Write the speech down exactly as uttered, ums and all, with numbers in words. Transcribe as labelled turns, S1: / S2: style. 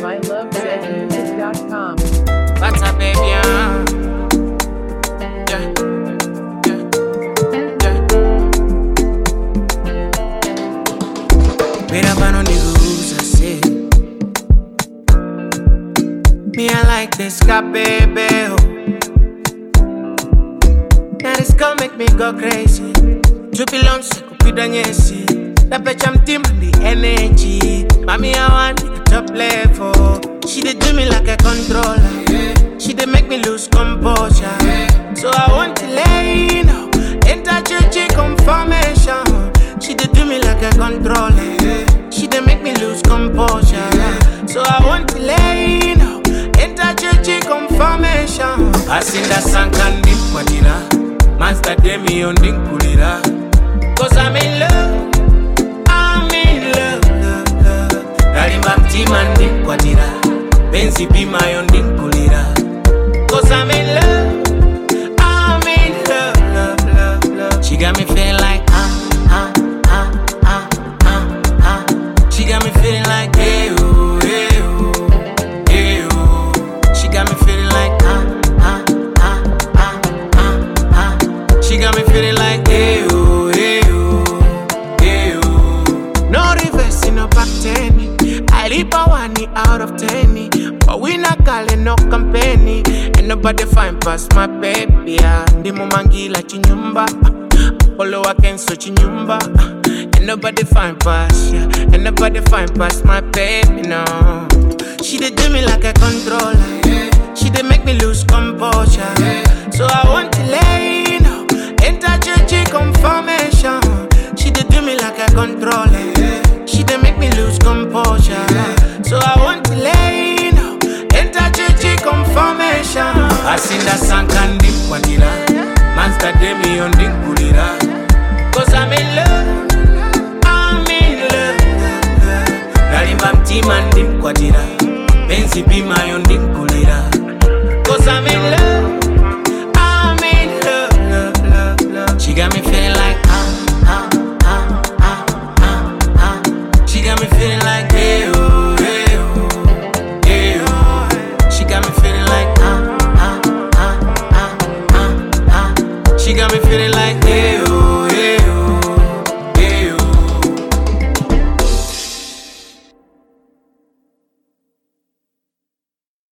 S1: my love zed music dot com.
S2: What's up, baby? Uh? Yeah. Yeah. Yeah. Made up on the rules, I say. Me, I like this guy, baby. Oh. Now this girl make me go crazy. Triple lunch, kupida nyesi. That bitch, I'm team the energy. Mommy, I want it top level. She did do me like a controller. She did make me lose composure. So I want to lay you know. Enter church confirmation. She did do me like a controller. She did make me lose composure. So I want to lay you know. Enter church confirmation. I sing that song and dip wadira. Master Demi on dinkulira. Cause I'm in love. I'm in love, love, love. Darimba mtima ndikwadira. Benzi bima yon dinkulira. Cause I'm in love. I'm in love, love, love, love. She got me feeling like ah, ah, ah, ah, ah, ah. She got me feeling like hey oh, hey oh, hey oh. She got me feeling like ah, ah, ah, ah, ah, ah. She got me feeling like hey oh, hey oh, hey oh. No reversing, no back ten. I leave a one out of ten. But we not calling no company. Ain't nobody find past my baby. Yeah. Ndi mumangila chinyumba. Polo wakenso chinyumba. Ain't nobody find past, yeah. Ain't nobody find past my baby, no. She did do me like a controller. She did make me lose composure. So I want to lay you know. Enter church confirmation. She did do me like a controller. She did make me lose composure. So I want to lay you know. Enter church confirmation. I sing that song and dip wadira. Master Demi on dinkulira. Cause I'm in love. I'm in love. Darimba mtima ndikwadira. Benzi bima yon